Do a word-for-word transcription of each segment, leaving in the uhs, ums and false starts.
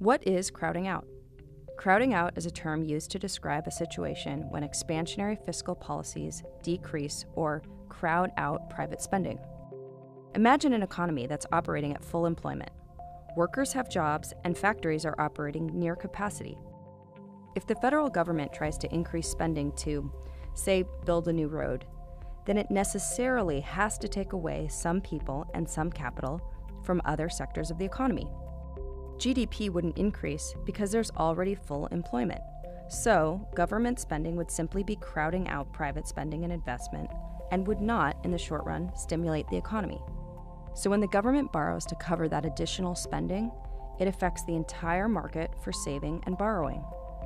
What is crowding out? Crowding out is a term used to describe a situation when expansionary fiscal policies decrease or crowd out private spending. Imagine an economy that's operating at full employment. Workers have jobs and factories are operating near capacity. If the federal government tries to increase spending to, say, build a new road, then it necessarily has to take away some people and some capital from other sectors of the economy. G D P wouldn't increase because there's already full employment. So, government spending would simply be crowding out private spending and investment and would not, in the short run, stimulate the economy. So when the government borrows to cover that additional spending, it affects the entire market for saving and borrowing.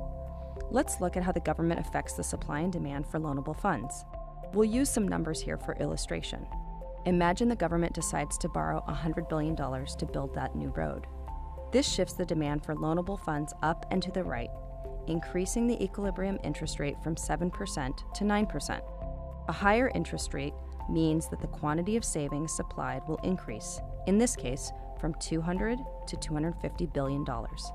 Let's look at how the government affects the supply and demand for loanable funds. We'll use some numbers here for illustration. Imagine the government decides to borrow one hundred billion dollars to build that new road. This shifts the demand for loanable funds up and to the right, increasing the equilibrium interest rate from seven percent to nine percent. A higher interest rate means that the quantity of savings supplied will increase, in this case, from two hundred to two hundred fifty billion dollars.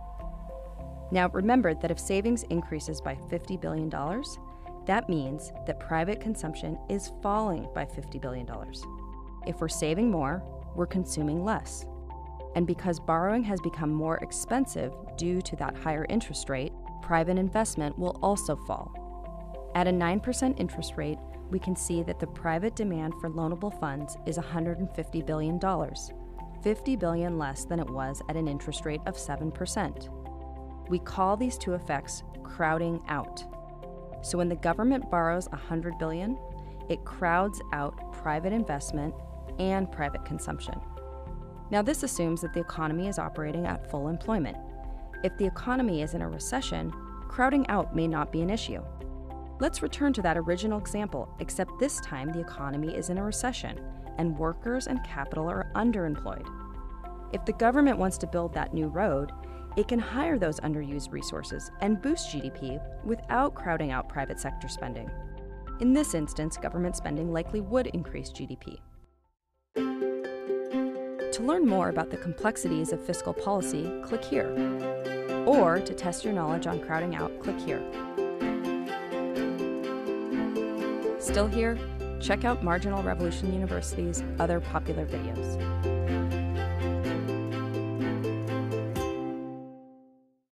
Now remember that if savings increases by fifty billion dollars, that means that private consumption is falling by fifty billion dollars. If we're saving more, we're consuming less. And because borrowing has become more expensive due to that higher interest rate, private investment will also fall. At a nine percent interest rate, we can see that the private demand for loanable funds is one hundred fifty billion dollars, fifty billion dollars less than it was at an interest rate of seven percent. We call these two effects crowding out. So when the government borrows one hundred billion dollars, it crowds out private investment and private consumption. Now this assumes that the economy is operating at full employment. If the economy is in a recession, crowding out may not be an issue. Let's return to that original example, except this time the economy is in a recession and workers and capital are underemployed. If the government wants to build that new road, it can hire those underused resources and boost G D P without crowding out private sector spending. In this instance, government spending likely would increase G D P. To learn more about the complexities of fiscal policy, click here. Or to test your knowledge on crowding out, click here. Still here? Check out Marginal Revolution University's other popular videos.